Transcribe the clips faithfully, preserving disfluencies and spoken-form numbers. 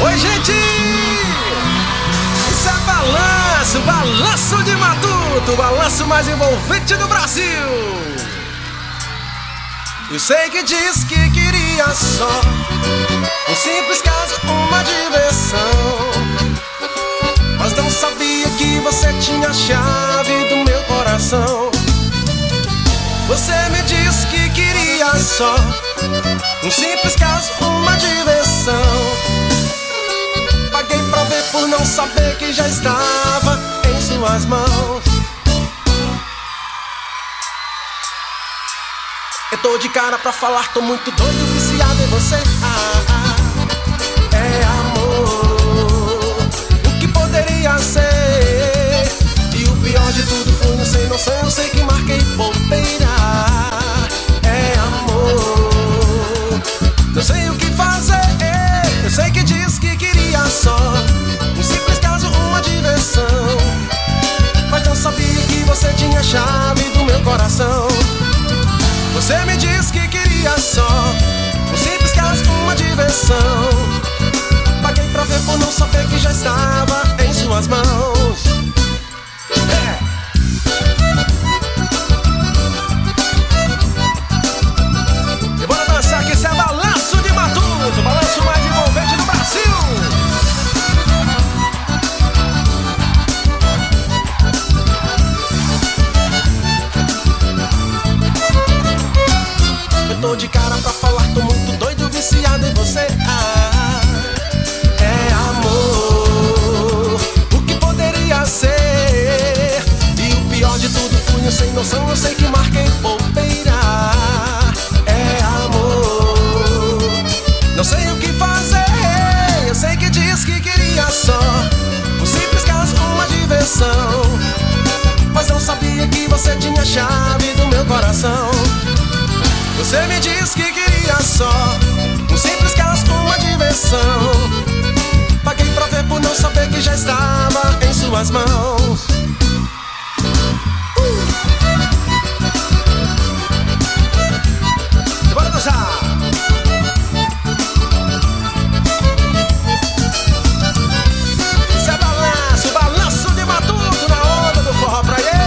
Oi, gente! Isso é Balanço, Balanço de Matuto, o balanço mais envolvente do Brasil. Eu sei que diz que queria só um simples caso, uma diversão, mas não sabia que você tinha a chave do meu coração. Você me disse que queria só um simples caso, uma diversão. Paguei pra ver por não saber que já estava em suas mãos. Eu tô de cara pra falar, tô muito doido, viciado em você. Ah, ah, é amor, o que poderia ser? E o pior de tudo foi não sei, não sei, eu sei que marquei bobeira. É amor, não sei o que fazer. Eu sei que diz que queria só um simples caso, uma diversão, mas não sabia que você tinha a chave do meu coração. Você me disse que queria só um simples caso, uma diversão. Paguei pra ver por não saber que já estava em suas mãos. É. E bora dançar que esse é Balanço de Matuto, o balanço mais envolvente do Brasil. Tô de cara pra falar, tô muito doido, viciado em você. Ah, é amor, o que poderia ser? E o pior de tudo fui eu sem noção, eu sei que marquei bobeira. É amor, não sei o que fazer. Eu sei que diz que queria só um simples caso, uma diversão, mas não sabia que você tinha a chave do meu coração. Você me disse que queria só um simples caso, uma diversão. Paguei pra ver por não saber que já estava em suas mãos. uh. Bora dançar! Isso é balanço, balanço de Matuto na onda do forró pra ele.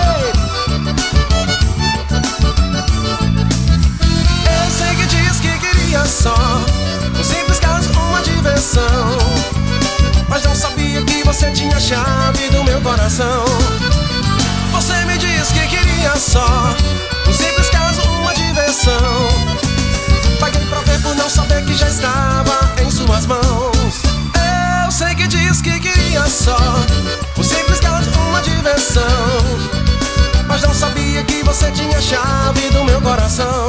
Só um simples caso, uma diversão, mas não sabia que você tinha a chave do meu coração. Você me disse que queria só um simples caso, uma diversão. Paguei pra ver por não saber que já estava em suas mãos. Eu sei que diz que queria só um simples caso, uma diversão, mas não sabia que você tinha a chave do meu coração.